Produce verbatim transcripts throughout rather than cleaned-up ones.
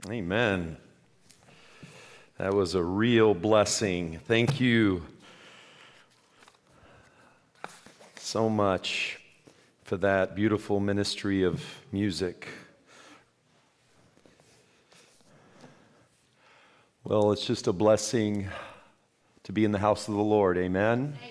Amen. That was a real blessing. Thank you so much for that beautiful ministry of music. Well, it's just a blessing to be in the house of the Lord. Amen. Amen.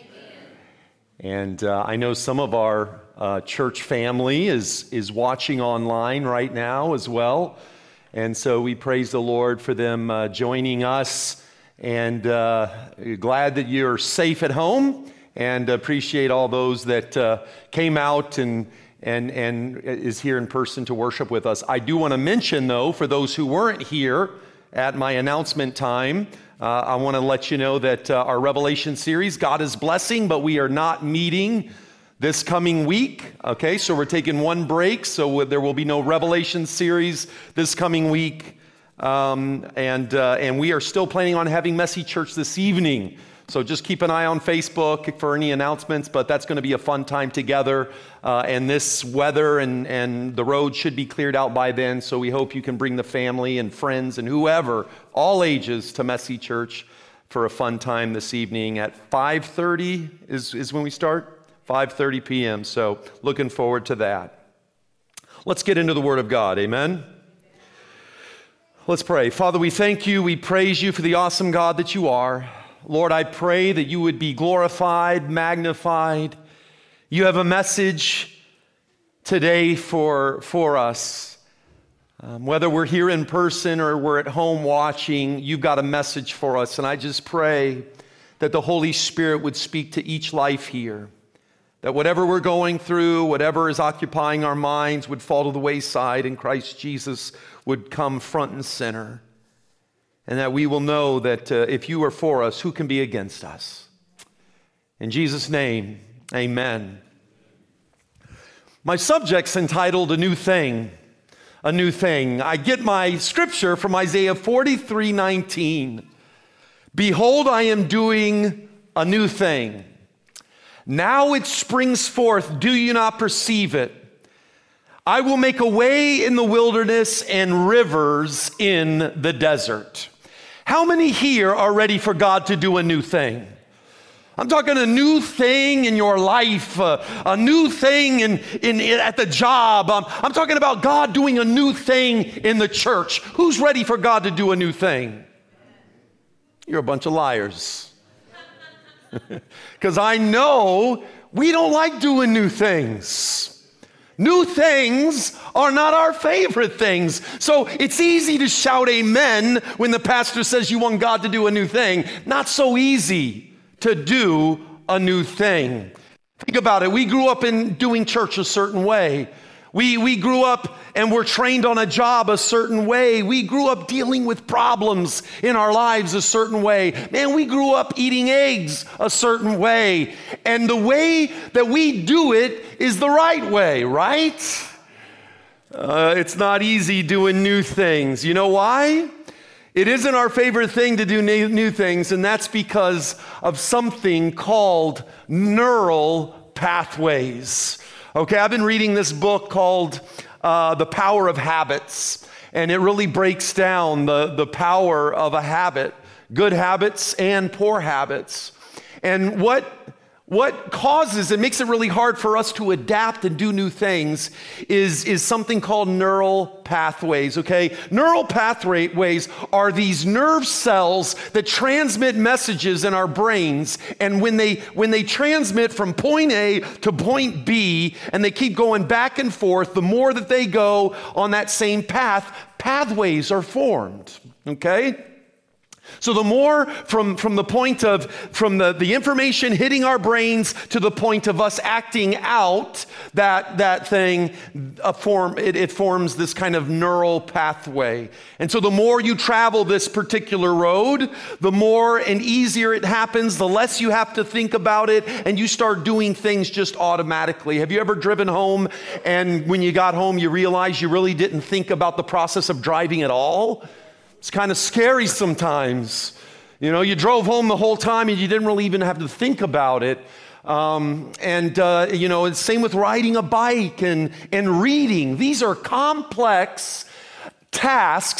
And uh, I know some of our uh, church family is is watching online right now as well. And so we praise the Lord for them uh, joining us, and uh, glad that you're safe at home, and appreciate all those that uh, came out and and and is here in person to worship with us. I do want to mention, though, for those who weren't here at my announcement time, uh, I want to let you know that uh, our Revelation series, God is Blessing, but we are not meeting this coming week, okay, so we're taking one break, so there will be no Revelation series this coming week, um, and uh, and we are still planning on having Messy Church this evening, so just keep an eye on Facebook for any announcements, but that's going to be a fun time together, uh, and this weather and, and the road should be cleared out by then, so we hope you can bring the family and friends and whoever, all ages, to Messy Church for a fun time this evening at five thirty is, is when we start? five thirty p.m., so looking forward to that. Let's get into the Word of God, amen? Let's pray. Father, we thank you, we praise you for the awesome God that you are. Lord, I pray that you would be glorified, magnified. You have a message today for, for us. Um, whether we're here in person or we're at home watching, you've got a message for us, and I just pray that the Holy Spirit would speak to each life here. That whatever we're going through, whatever is occupying our minds would fall to the wayside and Christ Jesus would come front and center. And that we will know that uh, if you are for us, who can be against us? In Jesus' name, amen. My subject's entitled A New Thing. A New Thing. I get my scripture from Isaiah forty-three nineteen. Behold, I am doing a new thing. Now it springs forth, do you not perceive it? I will make a way in the wilderness and rivers in the desert. How many here are ready for God to do a new thing? I'm talking a new thing in your life, uh, a new thing in, in, in at the job. Um, I'm talking about God doing a new thing in the church. Who's ready for God to do a new thing? You're a bunch of liars. Because I know we don't like doing new things. New things are not our favorite things. So it's easy to shout amen when the pastor says you want God to do a new thing. Not so easy to do a new thing. Think about it. We grew up in doing church a certain way. We, we grew up and were trained on a job a certain way. We grew up dealing with problems in our lives a certain way. Man, we grew up eating eggs a certain way. And the way that we do it is the right way, right? Uh, it's not easy doing new things. You know why? It isn't our favorite thing to do new, new things, and that's because of something called neural pathways. Okay, I've been reading this book called uh, The Power of Habits, and it really breaks down the, the power of a habit, good habits and poor habits. And what, what causes, it makes it really hard for us to adapt and do new things is, is something called neural pathways, okay? Neural pathways are these nerve cells that transmit messages in our brains, and when they when they transmit from point A to point B, and they keep going back and forth, the more that they go on that same path, pathways are formed, okay? So the more from, from the point of, from the, the information hitting our brains to the point of us acting out that, that thing, a form, it, it forms this kind of neural pathway. And so the more you travel this particular road, the more and easier it happens, the less you have to think about it, and you start doing things just automatically. Have you ever driven home and when you got home you realized you really didn't think about the process of driving at all? It's kind of scary sometimes. You know, you drove home the whole time and you didn't really even have to think about it. Um, and, uh, you know, it's same with riding a bike and, and reading. These are complex tasks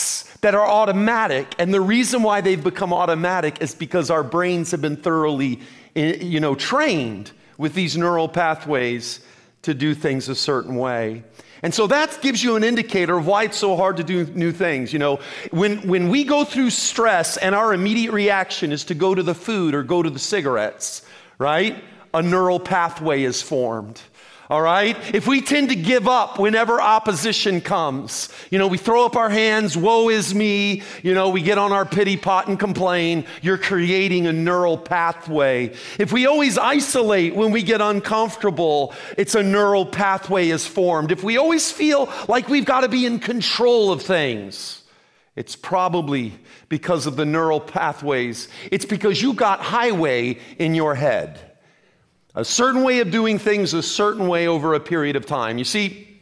that are automatic. And the reason why they've become automatic is because our brains have been thoroughly, you know, trained with these neural pathways to do things a certain way. And so that gives you an indicator of why it's so hard to do new things. You know, when, when we go through stress and our immediate reaction is to go to the food or go to the cigarettes, right? A neural pathway is formed. All right? If we tend to give up whenever opposition comes, you know, we throw up our hands, woe is me, you know, we get on our pity pot and complain, you're creating a neural pathway. If we always isolate when we get uncomfortable, it's a neural pathway is formed. If we always feel like we've got to be in control of things, it's probably because of the neural pathways. It's because you got highway in your head. A certain way of doing things a certain way over a period of time. You see,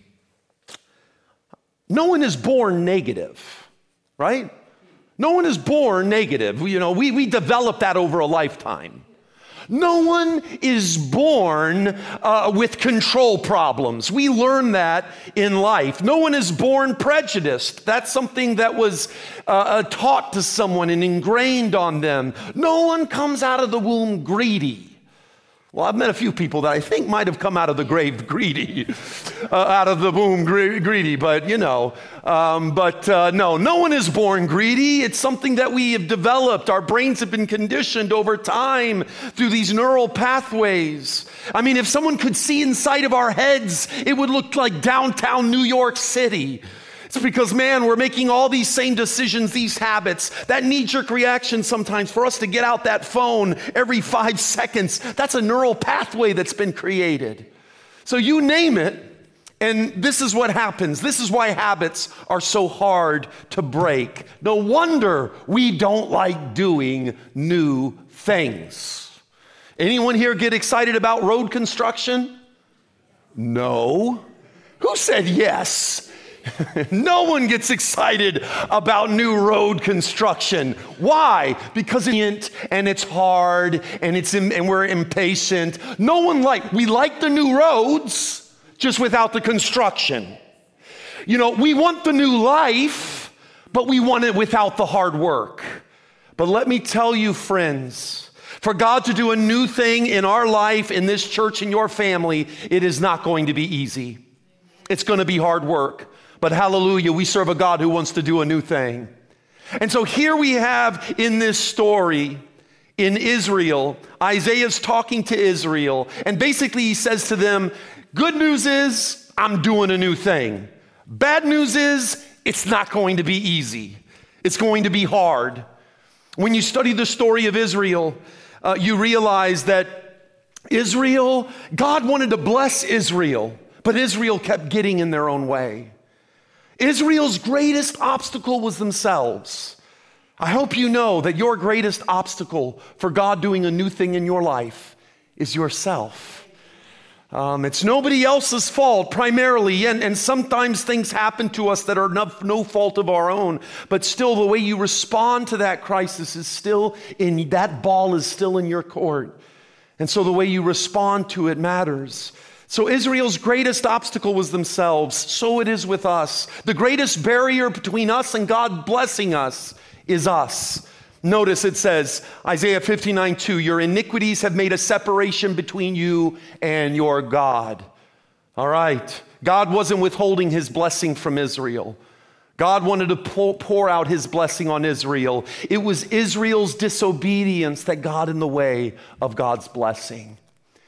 no one is born negative, right? No one is born negative. You know, we, we develop that over a lifetime. No one is born uh, with control problems. We learn that in life. No one is born prejudiced. That's something that was uh, taught to someone and ingrained on them. No one comes out of the womb greedy. Well, I've met a few people that I think might have come out of the grave greedy, uh, out of the womb gre- greedy, but you know, um, but uh, no, no one is born greedy. It's something that we have developed. Our brains have been conditioned over time through these neural pathways. I mean, if someone could see inside of our heads, it would look like downtown New York City. It's because, man, we're making all these same decisions, these habits, that knee-jerk reaction sometimes for us to get out that phone every five seconds. That's a neural pathway that's been created. So you name it, and this is what happens. This is why habits are so hard to break. No wonder we don't like doing new things. Anyone here get excited about road construction? No. Who said yes? No one gets excited about new road construction. Why? Because it's and it's hard and it's and we're impatient. No one like we like the new roads, just without the construction. You know, we want the new life, but we want it without the hard work. But let me tell you, friends, for God to do a new thing in our life, in this church, in your family, it is not going to be easy. It's going to be hard work. But hallelujah, we serve a God who wants to do a new thing. And so here we have in this story in Israel, Isaiah's talking to Israel, and basically he says to them, good news is I'm doing a new thing. Bad news is it's not going to be easy. It's going to be hard. When you study the story of Israel, uh, you realize that Israel, God wanted to bless Israel, but Israel kept getting in their own way. Israel's greatest obstacle was themselves. I hope you know that your greatest obstacle for God doing a new thing in your life is yourself. Um, it's nobody else's fault primarily, and, and sometimes things happen to us that are no, no fault of our own, but still the way you respond to that crisis is still in, that ball is still in your court. And so the way you respond to it matters. So Israel's greatest obstacle was themselves. So it is with us. The greatest barrier between us and God blessing us is us. Notice it says, Isaiah fifty-nine two, your iniquities have made a separation between you and your God. All right. God wasn't withholding his blessing from Israel. God wanted to pour out his blessing on Israel. It was Israel's disobedience that got in the way of God's blessing.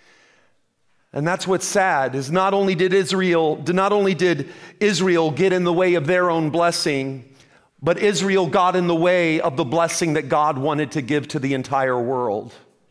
And that's what's sad, is not only did Israel, not only did Israel get in the way of their own blessing, but Israel got in the way of the blessing that God wanted to give to the entire world.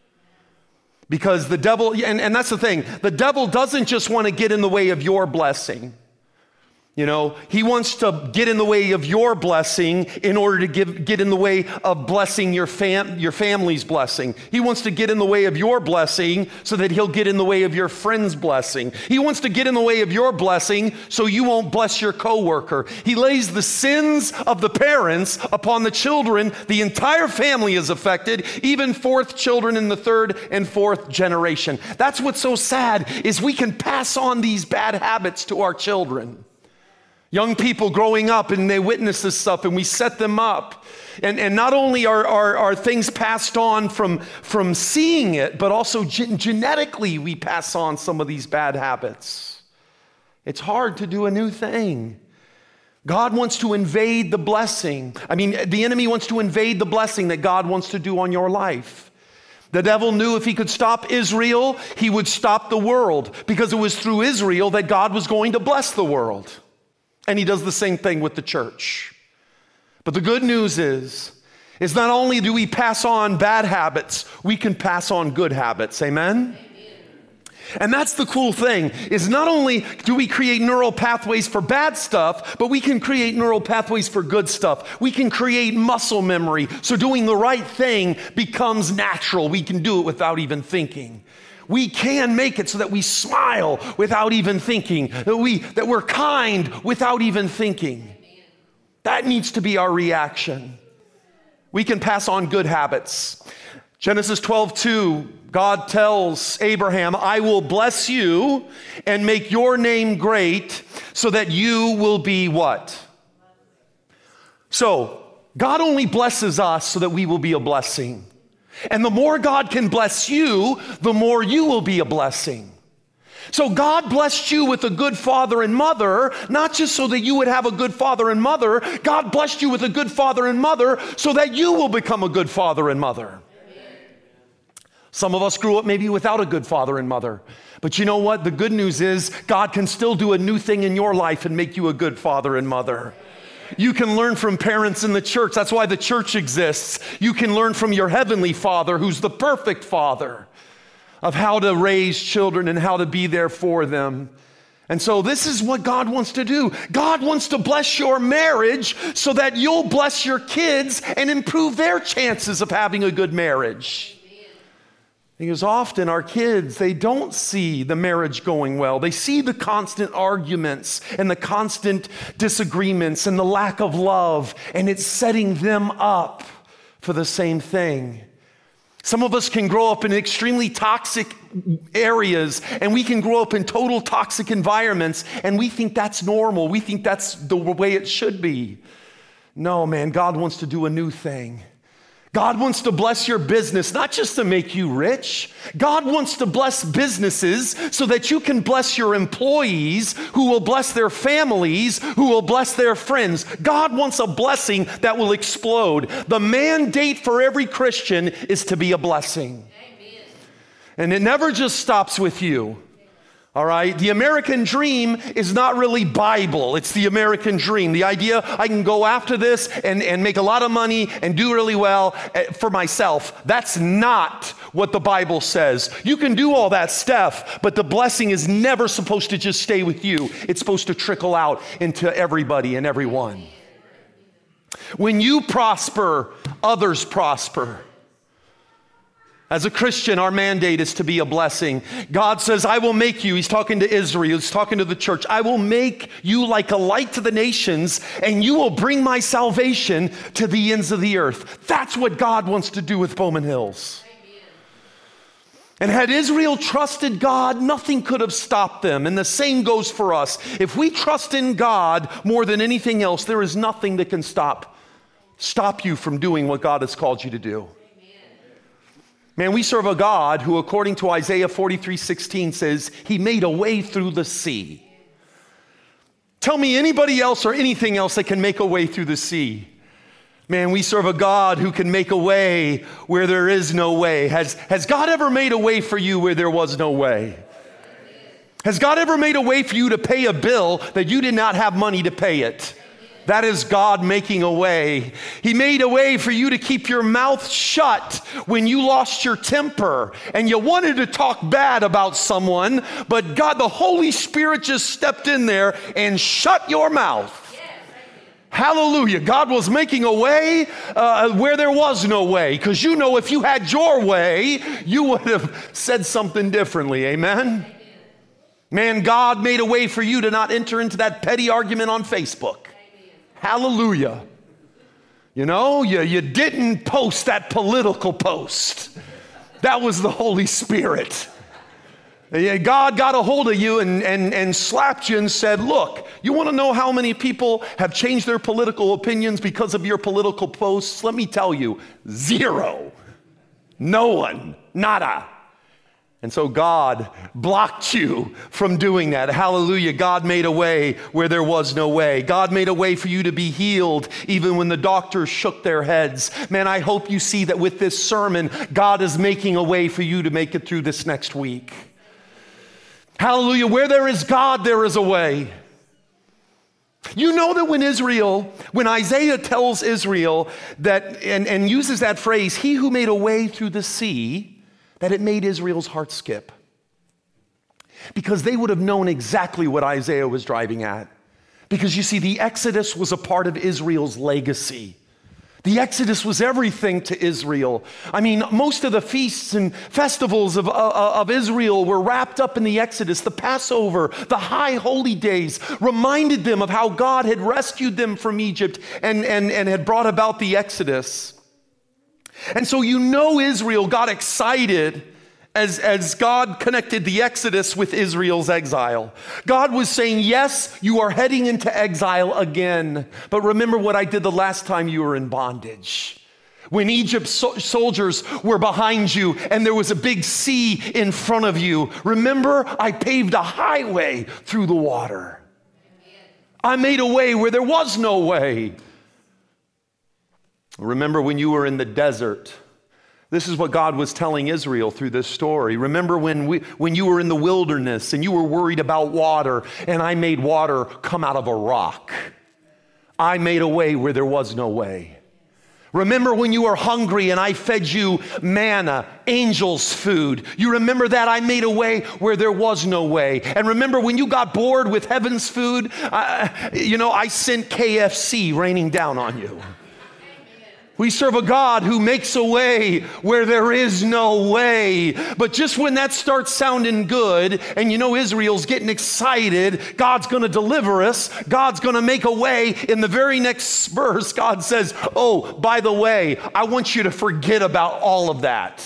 Because the devil, and, and that's the thing, the devil doesn't just want to get in the way of your blessing. You know, he wants to get in the way of your blessing in order to give, get in the way of blessing your fam, your family's blessing. He wants to get in the way of your blessing so that he'll get in the way of your friend's blessing. He wants to get in the way of your blessing so you won't bless your coworker. He lays the sins of the parents upon the children. The entire family is affected, even fourth children in the third and fourth generation. That's what's so sad, is we can pass on these bad habits to our children. Young people growing up and they witness this stuff and we set them up. And, and not only are, are, are things passed on from, from seeing it, but also gen- genetically we pass on some of these bad habits. It's hard to do a new thing. God wants to invade the blessing. I mean, the enemy wants to invade the blessing that God wants to do on your life. The devil knew if he could stop Israel, he would stop the world, because it was through Israel that God was going to bless the world. And he does the same thing with the church. But the good news is, is not only do we pass on bad habits, we can pass on good habits. Amen? Amen. And that's the cool thing, is not only do we create neural pathways for bad stuff, but we can create neural pathways for good stuff. We can create muscle memory, so doing the right thing becomes natural. We can do it without even thinking. We can make it so that we smile without even thinking, that, we, that we're kind without even thinking. That needs to be our reaction. We can pass on good habits. Genesis twelve two, God tells Abraham, I will bless you and make your name great so that you will be what? So, God only blesses us so that we will be a blessing. And the more God can bless you, the more you will be a blessing. So God blessed you with a good father and mother, not just so that you would have a good father and mother. God blessed you with a good father and mother so that you will become a good father and mother. Some of us grew up maybe without a good father and mother. But you know what? The good news is God can still do a new thing in your life and make you a good father and mother. You can learn from parents in the church. That's why the church exists. You can learn from your heavenly Father, who's the perfect Father, of how to raise children and how to be there for them. And so this is what God wants to do. God wants to bless your marriage so that you'll bless your kids and improve their chances of having a good marriage. Because often our kids, they don't see the marriage going well. They see the constant arguments and the constant disagreements and the lack of love, and it's setting them up for the same thing. Some of us can grow up in extremely toxic areas, and we can grow up in total toxic environments, and we think that's normal. We think that's the way it should be. No, man, God wants to do a new thing. God wants to bless your business, not just to make you rich. God wants to bless businesses so that you can bless your employees, who will bless their families, who will bless their friends. God wants a blessing that will explode. The mandate for every Christian is to be a blessing. Amen. And it never just stops with you. All right, the American dream is not really Bible. It's the American dream. The idea I can go after this and, and make a lot of money and do really well for myself. That's not what the Bible says. You can do all that stuff, but the blessing is never supposed to just stay with you. It's supposed to trickle out into everybody and everyone. When you prosper, others prosper. As a Christian, our mandate is to be a blessing. God says, I will make you, he's talking to Israel, he's talking to the church, I will make you like a light to the nations, and you will bring my salvation to the ends of the earth. That's what God wants to do with Bowman Hills. Amen. And had Israel trusted God, nothing could have stopped them. And the same goes for us. If we trust in God more than anything else, there is nothing that can stop, stop you from doing what God has called you to do. Man, we serve a God who, according to Isaiah forty-three sixteen, says he made a way through the sea. Tell me anybody else or anything else that can make a way through the sea. Man, we serve a God who can make a way where there is no way. Has, has God ever made a way for you where there was no way? Has God ever made a way for you to pay a bill that you did not have money to pay it? That is God making a way. He made a way for you to keep your mouth shut when you lost your temper and you wanted to talk bad about someone, but God, the Holy Spirit just stepped in there and shut your mouth. Yes, hallelujah. God was making a way uh, where there was no way, because you know if you had your way, you would have said something differently. Amen? Man, God made a way for you to not enter into that petty argument on Facebook. Hallelujah. You know, you, you didn't post that political post. That was the Holy Spirit. God got a hold of you and, and, and slapped you and said, look, you want to know how many people have changed their political opinions because of your political posts? Let me tell you, zero. No one. Nada. And so God blocked you from doing that. Hallelujah. God made a way where there was no way. God made a way for you to be healed even when the doctors shook their heads. Man, I hope you see that with this sermon, God is making a way for you to make it through this next week. Hallelujah. Where there is God, there is a way. You know that when Israel, when Isaiah tells Israel that, and, and uses that phrase, he who made a way through the sea, that it made Israel's heart skip. Because they would have known exactly what Isaiah was driving at. Because you see, the Exodus was a part of Israel's legacy. The Exodus was everything to Israel. I mean, most of the feasts and festivals of, uh, of Israel were wrapped up in the Exodus. The Passover, the high holy days reminded them of how God had rescued them from Egypt and, and, and had brought about the Exodus. And so you know Israel got excited As, as God connected the Exodus with Israel's exile. God was saying, yes, you are heading into exile again. But remember what I did the last time you were in bondage. When Egypt's so- soldiers were behind you and there was a big sea in front of you. Remember, I paved a highway through the water. I made a way where there was no way. Remember when you were in the desert. This is what God was telling Israel through this story. Remember when we, when you were in the wilderness and you were worried about water and I made water come out of a rock. I made a way where there was no way. Remember when you were hungry and I fed you manna, angels' food. You remember that? I made a way where there was no way. And remember when you got bored with heaven's food, uh, you know, I sent K F C raining down on you. We serve a God who makes a way where there is no way. But just when that starts sounding good, and you know Israel's getting excited, God's going to deliver us, God's going to make a way, in the very next verse, God says, oh, by the way, I want you to forget about all of that.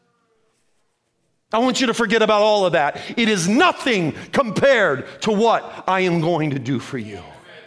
I want you to forget about all of that. It is nothing compared to what I am going to do for you.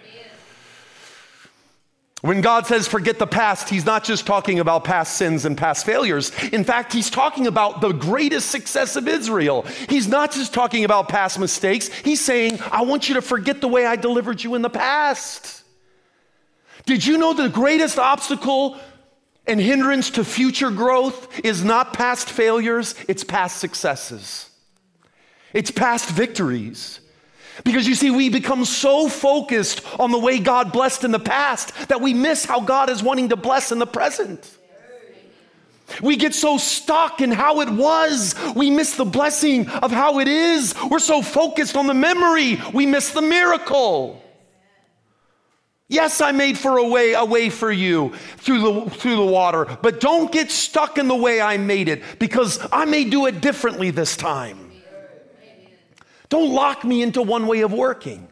When God says forget the past, he's not just talking about past sins and past failures. In fact, he's talking about the greatest success of Israel. He's not just talking about past mistakes. He's saying, I want you to forget the way I delivered you in the past. Did you know the greatest obstacle and hindrance to future growth is not past failures, it's past successes. It's past victories. Because you see, we become so focused on the way God blessed in the past that we miss how God is wanting to bless in the present. We get so stuck in how it was, we miss the blessing of how it is. We're so focused on the memory, we miss the miracle. Yes, I made for a way, a way for you through the, through the water, but don't get stuck in the way I made it, because I may do it differently this time. Don't lock me into one way of working.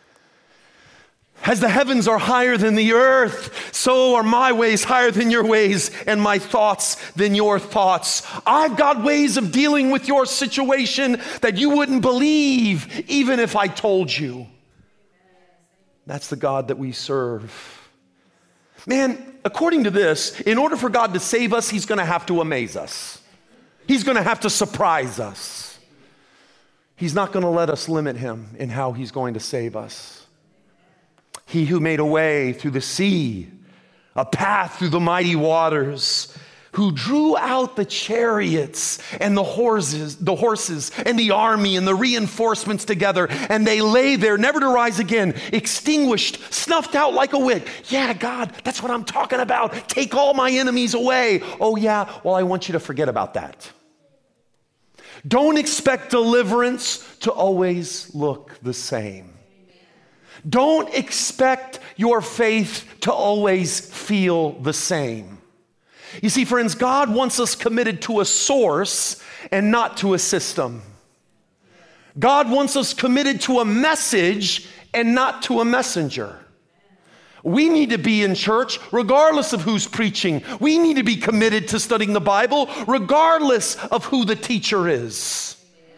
As the heavens are higher than the earth, so are my ways higher than your ways, and my thoughts than your thoughts. I've got ways of dealing with your situation that you wouldn't believe, even if I told you. That's the God that we serve. Man, according to this, in order for God to save us, he's going to have to amaze us. He's going to have to surprise us. He's not going to let us limit him in how he's going to save us. He who made a way through the sea, a path through the mighty waters, who drew out the chariots and the horses, the horses and the army and the reinforcements together, and they lay there never to rise again, extinguished, snuffed out like a wick. Yeah, God, that's what I'm talking about. Take all my enemies away. Oh yeah, well, I want you to forget about that. Don't expect deliverance to always look the same. Don't expect your faith to always feel the same. You see, friends, God wants us committed to a source and not to a system. God wants us committed to a message and not to a messenger. We need to be in church regardless of who's preaching. We need to be committed to studying the Bible regardless of who the teacher is.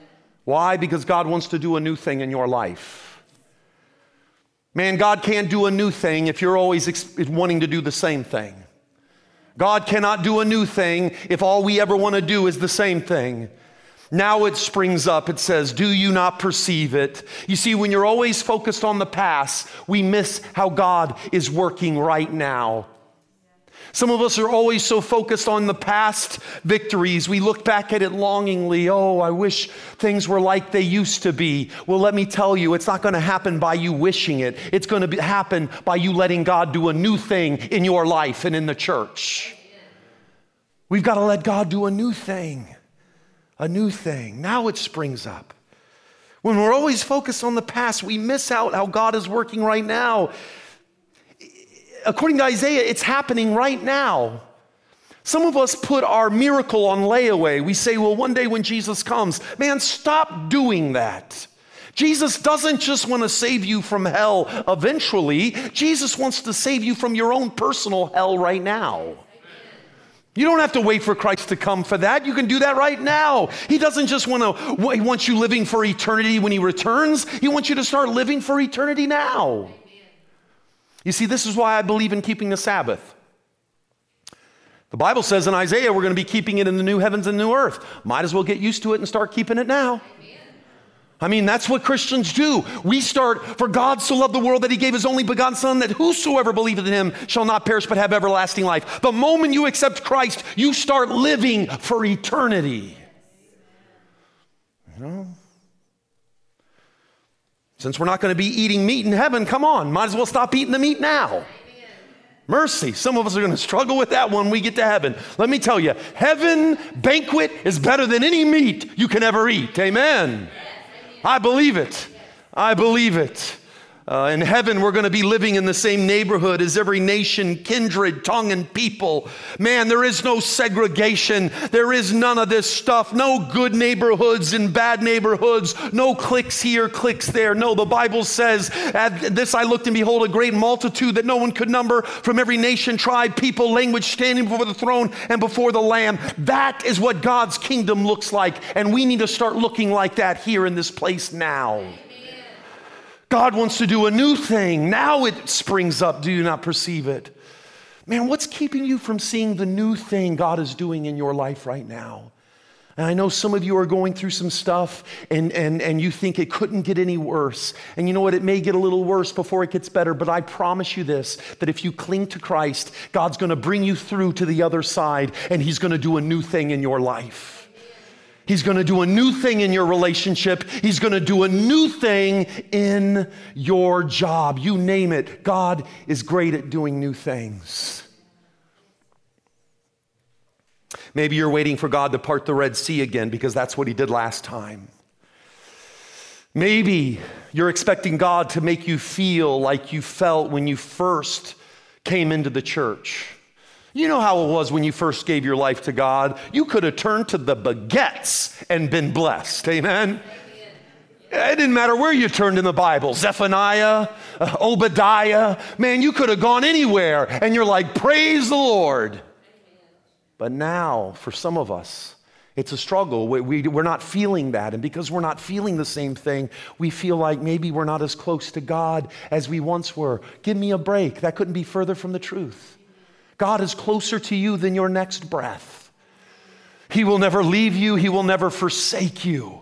Why? Because God wants to do a new thing in your life. Man, God can't do a new thing if you're always ex- wanting to do the same thing. God cannot do a new thing if all we ever want to do is the same thing. Now it springs up. It says, do you not perceive it? You see, when you're always focused on the past, we miss how God is working right now. Some of us are always so focused on the past victories. We look back at it longingly. Oh, I wish things were like they used to be. Well, let me tell you, it's not going to happen by you wishing it. It's going to be, happen by you letting God do a new thing in your life and in the church. We've got to let God do a new thing. A new thing. Now it springs up. When we're always focused on the past, we miss out how God is working right now. According to Isaiah, it's happening right now. Some of us put our miracle on layaway. We say, well, one day when Jesus comes, man, stop doing that. Jesus doesn't just want to save you from hell eventually. Jesus wants to save you from your own personal hell right now. You don't have to wait for Christ to come for that. You can do that right now. He doesn't just want to, he wants you living for eternity when he returns. He wants you to start living for eternity now. You see, this is why I believe in keeping the Sabbath. The Bible says in Isaiah, we're going to be keeping it in the new heavens and new earth. Might as well get used to it and start keeping it now. Amen. I mean, that's what Christians do. We start, for God so loved the world that he gave his only begotten son, that whosoever believeth in him shall not perish but have everlasting life. The moment you accept Christ, you start living for eternity. You know? Since we're not going to be eating meat in heaven, come on, might as well stop eating the meat now. Mercy. Some of us are going to struggle with that when we get to heaven. Let me tell you, heaven banquet is better than any meat you can ever eat. Amen. I believe it. I believe it. Uh, in heaven, we're going to be living in the same neighborhood as every nation, kindred, tongue, and people. Man, there is no segregation. There is none of this stuff. No good neighborhoods and bad neighborhoods. No cliques here, cliques there. No, the Bible says, at this I looked and behold a great multitude that no one could number, from every nation, tribe, people, language, standing before the throne and before the Lamb. That is what God's kingdom looks like. And we need to start looking like that here in this place now. God wants to do a new thing. Now it springs up. Do you not perceive it? Man, what's keeping you from seeing the new thing God is doing in your life right now? And I know some of you are going through some stuff and, and, and you think it couldn't get any worse. And you know what? It may get a little worse before it gets better. But I promise you this, that if you cling to Christ, God's going to bring you through to the other side and he's going to do a new thing in your life. He's going to do a new thing in your relationship. He's going to do a new thing in your job. You name it. God is great at doing new things. Maybe you're waiting for God to part the Red Sea again because that's what he did last time. Maybe you're expecting God to make you feel like you felt when you first came into the church. You know how it was when you first gave your life to God. You could have turned to the baguettes and been blessed. Amen? Amen. It didn't matter where you turned in the Bible. Zephaniah, uh, Obadiah. Man, you could have gone anywhere. And you're like, praise the Lord. Amen. But now, for some of us, it's a struggle. We, we, we're not feeling that. And because we're not feeling the same thing, we feel like maybe we're not as close to God as we once were. Give me a break. That couldn't be further from the truth. God is closer to you than your next breath. He will never leave you. He will never forsake you.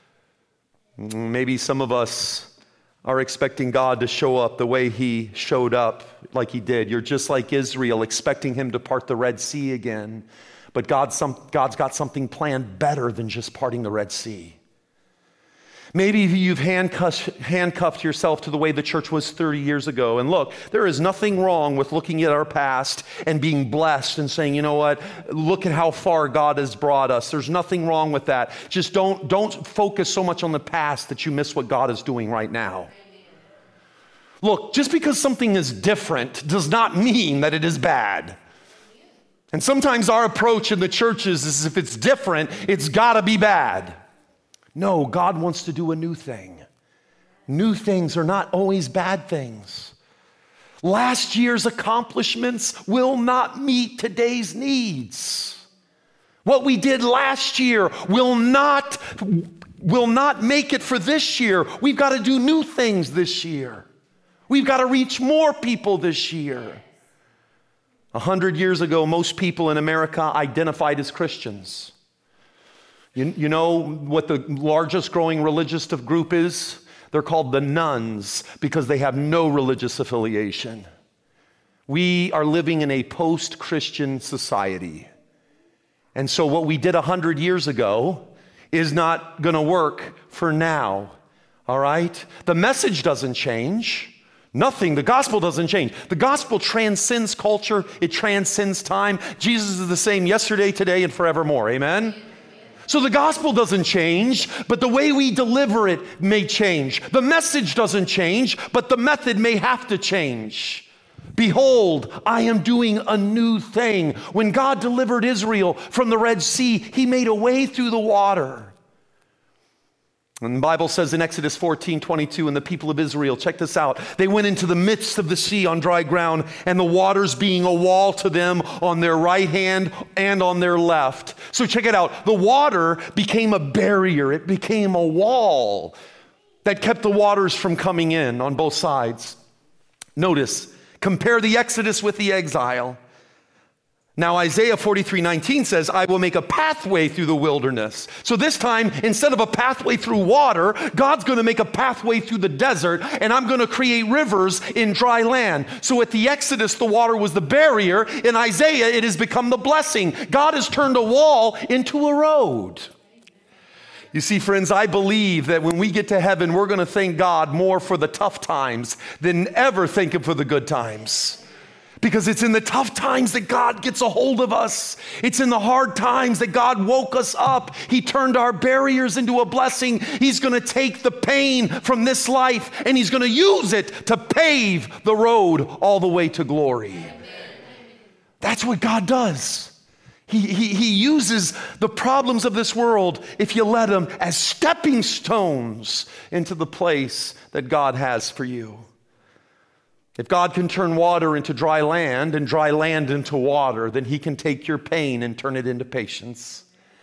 Maybe some of us are expecting God to show up the way he showed up, like he did. You're just like Israel, expecting him to part the Red Sea again. But God's, some, God's got something planned better than just parting the Red Sea. Maybe you've handcuffed, handcuffed yourself to the way the church was thirty years ago. And look, there is nothing wrong with looking at our past and being blessed and saying, you know what, look at how far God has brought us. There's nothing wrong with that. Just don't, don't focus so much on the past that you miss what God is doing right now. Look, just because something is different does not mean that it is bad. And sometimes our approach in the churches is if it's different, it's got to be bad. No, God wants to do a new thing. New things are not always bad things. Last year's accomplishments will not meet today's needs. What we did last year will not will not make it for this year. We've got to do new things this year. We've got to reach more people this year. A hundred years ago, most people in America identified as Christians. You, you know what the largest growing religious group is? They're called the nuns because they have no religious affiliation. We are living in a post-Christian society. And so what we did a hundred years ago is not going to work for now. All right? The message doesn't change. Nothing. The gospel doesn't change. The gospel transcends culture. It transcends time. Jesus is the same yesterday, today, and forevermore. Amen? So the gospel doesn't change, but the way we deliver it may change. The message doesn't change, but the method may have to change. Behold, I am doing a new thing. When God delivered Israel from the Red Sea, he made a way through the water. And the Bible says in Exodus fourteen twenty-two, and the people of Israel, check this out, they went into the midst of the sea on dry ground, and the waters being a wall to them on their right hand and on their left. So check it out. The water became a barrier. It became a wall that kept the waters from coming in on both sides. Notice, compare the Exodus with the exile. Now Isaiah forty-three nineteen says, I will make a pathway through the wilderness. So this time, instead of a pathway through water, God's going to make a pathway through the desert, and I'm going to create rivers in dry land. So at the Exodus, the water was the barrier. In Isaiah, it has become the blessing. God has turned a wall into a road. You see, friends, I believe that when we get to heaven, we're going to thank God more for the tough times than ever thanking for the good times. Because it's in the tough times that God gets a hold of us. It's in the hard times that God woke us up. He turned our barriers into a blessing. He's going to take the pain from this life and he's going to use it to pave the road all the way to glory. That's what God does. He, he, he uses the problems of this world, if you let him, as stepping stones into the place that God has for you. If God can turn water into dry land and dry land into water, then he can take your pain and turn it into patience.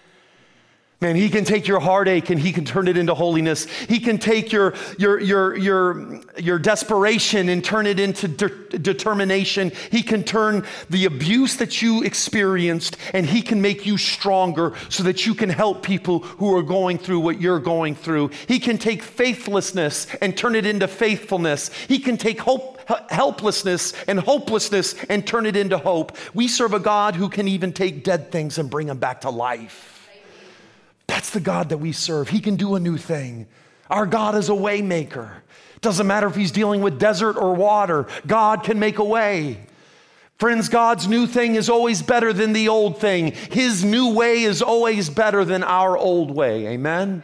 Man, he can take your heartache and he can turn it into holiness. He can take your, your, your, your, your desperation and turn it into de- determination. He can turn the abuse that you experienced and he can make you stronger so that you can help people who are going through what you're going through. He can take faithlessness and turn it into faithfulness. He can take hope, helplessness and hopelessness and turn it into hope. We serve a God who can even take dead things and bring them back to life. That's the God that we serve. He can do a new thing. Our God is a way maker. Doesn't matter if he's dealing with desert or water. God can make a way. Friends, God's new thing is always better than the old thing. His new way is always better than our old way. Amen? Amen.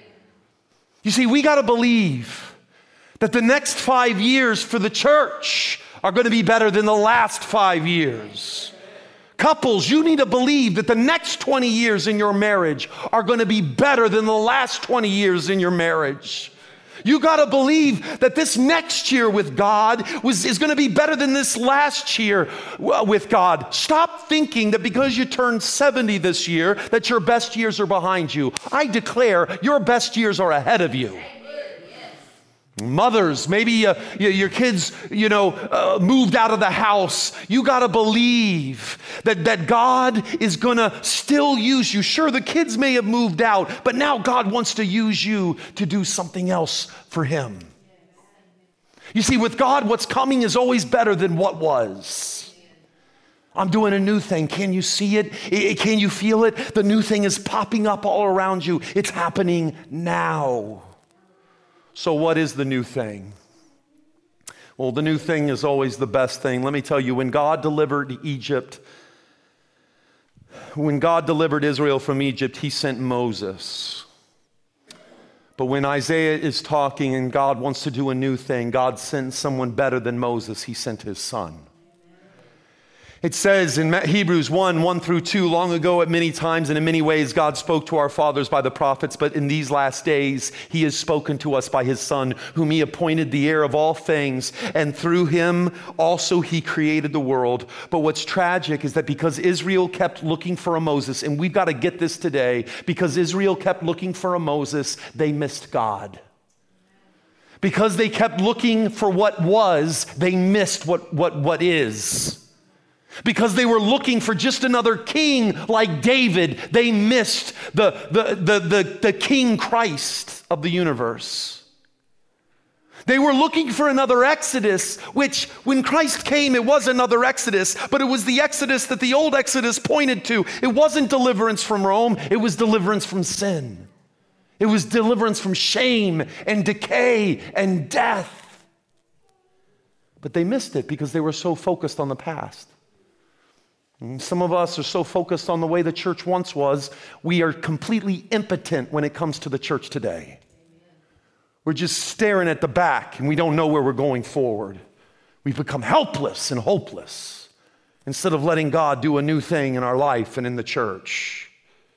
You see, we got to believe that the next five years for the church are going to be better than the last five years. Couples, you need to believe that the next twenty years in your marriage are going to be better than the last twenty years in your marriage. You got to believe that this next year with God was, is going to be better than this last year with God. Stop thinking that because you turned seventy this year, that your best years are behind you. I declare your best years are ahead of you. Mothers, maybe uh, your kids, you know, uh, moved out of the house. You got to believe that, that God is going to still use you. Sure, the kids may have moved out, but now God wants to use you to do something else for him. You see, with God, what's coming is always better than what was. I'm doing a new thing. Can you see it? Can you feel it? The new thing is popping up all around you. It's happening now. So what is the new thing? Well, the new thing is always the best thing. Let me tell you, when God delivered Egypt, when God delivered Israel from Egypt, he sent Moses. But when Isaiah is talking and God wants to do a new thing, God sent someone better than Moses. He sent his son. It says in Hebrews one, one through two, long ago at many times and in many ways God spoke to our fathers by the prophets, but in these last days he has spoken to us by his Son, whom he appointed the heir of all things, and through him also he created the world. But what's tragic is that because Israel kept looking for a Moses, and we've got to get this today, because Israel kept looking for a Moses, they missed God. Because they kept looking for what was, they missed what, what, what is. Because they were looking for just another king like David, they missed the, the, the, the, the King Christ of the universe. They were looking for another Exodus, which when Christ came, it was another Exodus, but it was the Exodus that the old Exodus pointed to. It wasn't deliverance from Rome, it was deliverance from sin. It was deliverance from shame and decay and death. But they missed it because they were so focused on the past. And some of us are so focused on the way the church once was, we are completely impotent when it comes to the church today. We're just staring at the back and we don't know where we're going forward. We've become helpless and hopeless instead of letting God do a new thing in our life and in the church.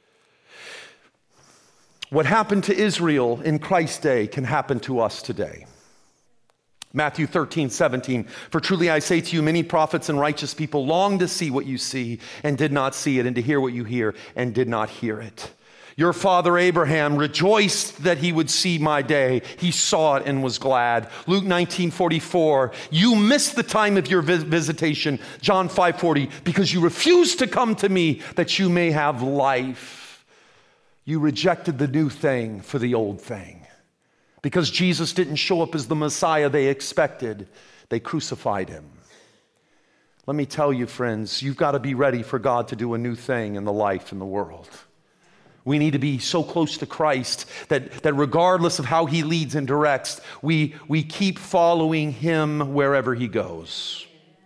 What happened to Israel in Christ's day can happen to us today. Matthew thirteen, seventeen, for truly I say to you, many prophets and righteous people long to see what you see and did not see it, and to hear what you hear and did not hear it. Your father Abraham rejoiced that he would see my day. He saw it and was glad. Luke nineteen, forty-four, you missed the time of your vis- visitation. John five, forty, because you refused to come to me that you may have life. You rejected the new thing for the old thing. Because Jesus didn't show up as the Messiah they expected, they crucified him. Let me tell you, friends, you've got to be ready for God to do a new thing in the life and the world. We need to be so close to Christ that, that regardless of how he leads and directs, we, we keep following him wherever he goes.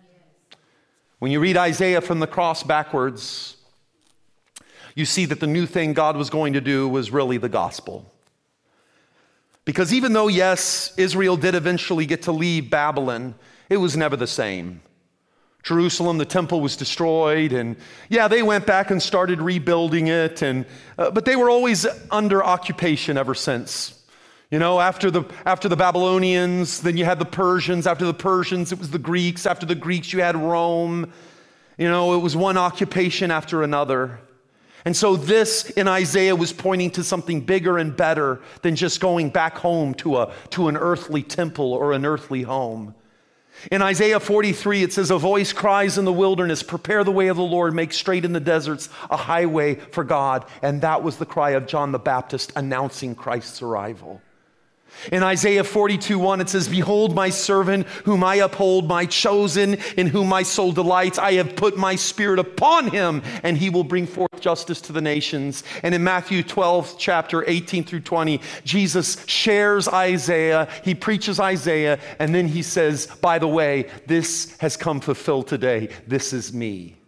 When you read Isaiah from the cross backwards, you see that the new thing God was going to do was really the gospel. Because even though, yes, Israel did eventually get to leave Babylon, it was never the same. Jerusalem, the temple was destroyed, and yeah, they went back and started rebuilding it, and uh, but they were always under occupation ever since. You know, after the after the Babylonians, then you had the Persians. After the Persians, it was the Greeks. After the Greeks, you had Rome. You know, it was one occupation after another. And so this in Isaiah was pointing to something bigger and better than just going back home to a to an earthly temple or an earthly home. In Isaiah forty-three, it says, a voice cries in the wilderness, prepare the way of the Lord, make straight in the deserts a highway for God. And that was the cry of John the Baptist announcing Christ's arrival. In Isaiah forty-two, one, it says, behold my servant whom I uphold, my chosen in whom my soul delights. I have put my spirit upon him and he will bring forth justice to the nations. And in Matthew twelve, chapter eighteen through twenty, Jesus shares Isaiah. He preaches Isaiah. And then he says, by the way, this has come fulfilled today. This is me.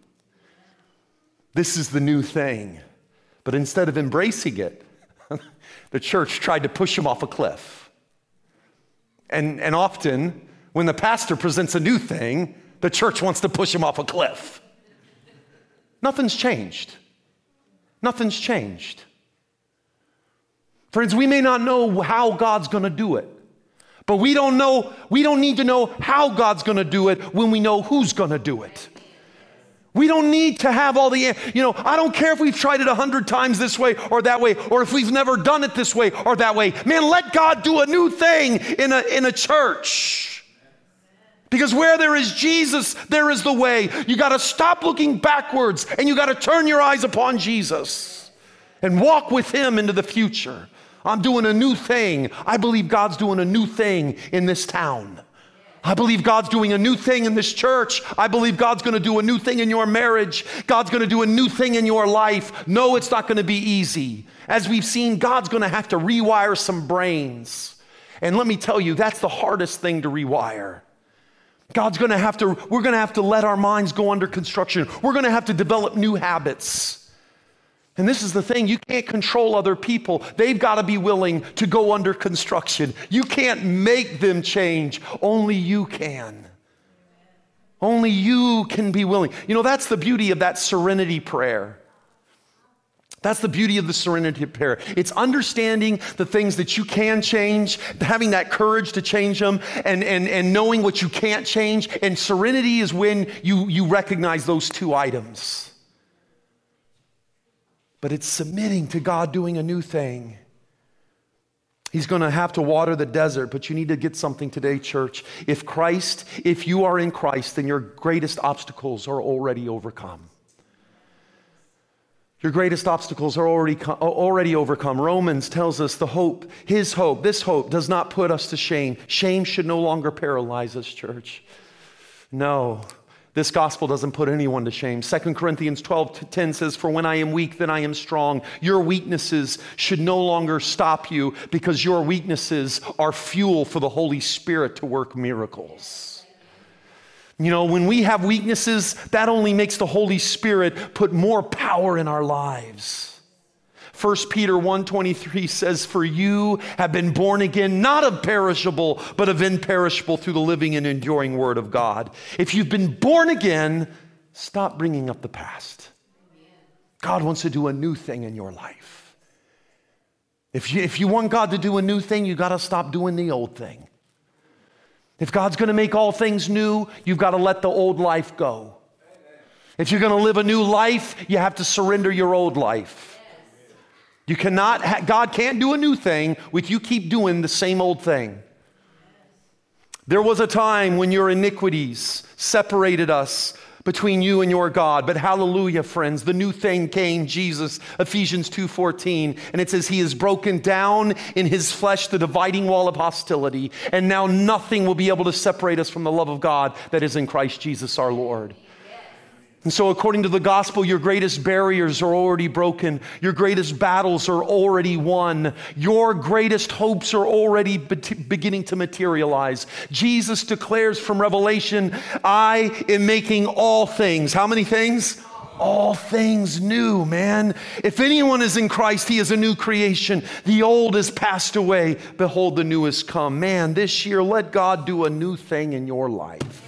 This is the new thing. But instead of embracing it, the church tried to push him off a cliff. And, and often, when the pastor presents a new thing, the church wants to push him off a cliff. Nothing's changed. Nothing's changed. Friends, we may not know how God's going to do it, but we don't know, we don't need to know how God's going to do it when we know who's going to do it. We don't need to have all the, you know, I don't care if we've tried it a hundred times this way or that way, or if we've never done it this way or that way. Man, let God do a new thing in a, in a church. Because where there is Jesus, there is the way. You got to stop looking backwards and you got to turn your eyes upon Jesus and walk with him into the future. I'm doing a new thing. I believe God's doing a new thing in this town. I believe God's doing a new thing in this church. I believe God's going to do a new thing in your marriage. God's going to do a new thing in your life. No, it's not going to be easy. As we've seen, God's going to have to rewire some brains. And let me tell you, that's the hardest thing to rewire. God's going to have to, we're going to have to let our minds go under construction. We're going to have to develop new habits. And this is the thing, you can't control other people. They've got to be willing to go under construction. You can't make them change. Only you can. Only you can be willing. You know, that's the beauty of that serenity prayer. That's the beauty of the serenity prayer. It's understanding the things that you can change, having that courage to change them, and, and, and knowing what you can't change. And serenity is when you, you recognize those two items. But it's submitting to God doing a new thing. He's going to have to water the desert, but you need to get something today, church. If Christ, if you are in Christ, then your greatest obstacles are already overcome. Your greatest obstacles are already, already overcome. Romans tells us the hope, his hope, this hope does not put us to shame. Shame should no longer paralyze us, church. No, this gospel doesn't put anyone to shame. Second Corinthians twelve ten says, for when I am weak, then I am strong. Your weaknesses should no longer stop you because your weaknesses are fuel for the Holy Spirit to work miracles. You know, when we have weaknesses, that only makes the Holy Spirit put more power in our lives. First Peter one twenty-three says, for you have been born again, not of perishable, but of imperishable through the living and enduring word of God. If you've been born again, stop bringing up the past. God wants to do a new thing in your life. If you, if you want God to do a new thing, you got to stop doing the old thing. If God's going to make all things new, you've got to let the old life go. If you're going to live a new life, you have to surrender your old life. You cannot, ha- God can't do a new thing with you keep doing the same old thing. There was a time when your iniquities separated us between you and your God. But hallelujah, friends, the new thing came, Jesus, Ephesians two fourteen. And it says he has broken down in his flesh the dividing wall of hostility. And now nothing will be able to separate us from the love of God that is in Christ Jesus our Lord. And so according to the gospel, your greatest barriers are already broken. Your greatest battles are already won. Your greatest hopes are already be- beginning to materialize. Jesus declares from Revelation, I am making all things. How many things? All things new, man. If anyone is in Christ, he is a new creation. The old has passed away. Behold, the new has come. Man, this year, let God do a new thing in your life.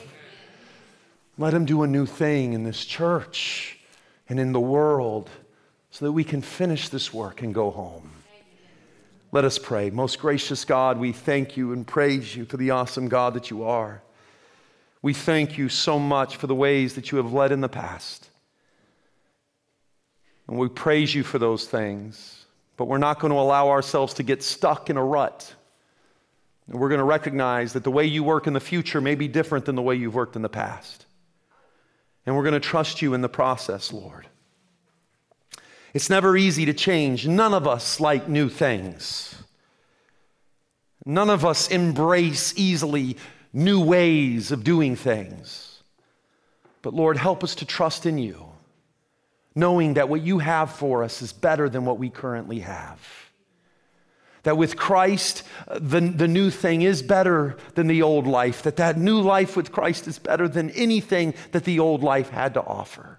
Let him do a new thing in this church and in the world so that we can finish this work and go home. Let us pray. Most gracious God, we thank you and praise you for the awesome God that you are. We thank you so much for the ways that you have led in the past. And we praise you for those things. But we're not going to allow ourselves to get stuck in a rut. And we're going to recognize that the way you work in the future may be different than the way you've worked in the past. And we're going to trust you in the process, Lord. It's never easy to change. None of us like new things. None of us embrace easily new ways of doing things. But Lord, help us to trust in you, knowing that what you have for us is better than what we currently have. That with Christ, the, the new thing is better than the old life. That that new life with Christ is better than anything that the old life had to offer.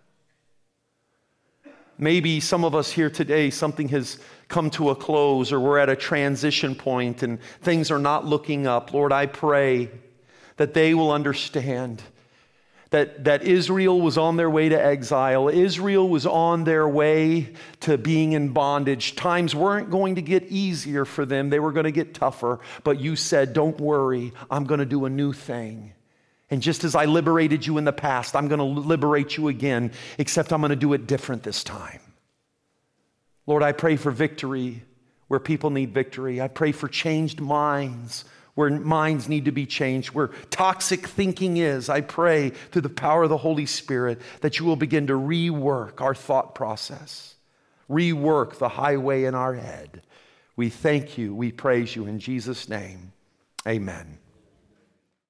Maybe some of us here today, something has come to a close or we're at a transition point and things are not looking up. Lord, I pray that they will understand That, that Israel was on their way to exile. Israel was on their way to being in bondage. Times weren't going to get easier for them. They were going to get tougher. But you said, don't worry, I'm going to do a new thing. And just as I liberated you in the past, I'm going to liberate you again, except I'm going to do it different this time. Lord, I pray for victory where people need victory. I pray for changed minds where minds need to be changed, where toxic thinking is. I pray through the power of the Holy Spirit that you will begin to rework our thought process, rework the highway in our head. We thank you. We praise you in Jesus' name. Amen.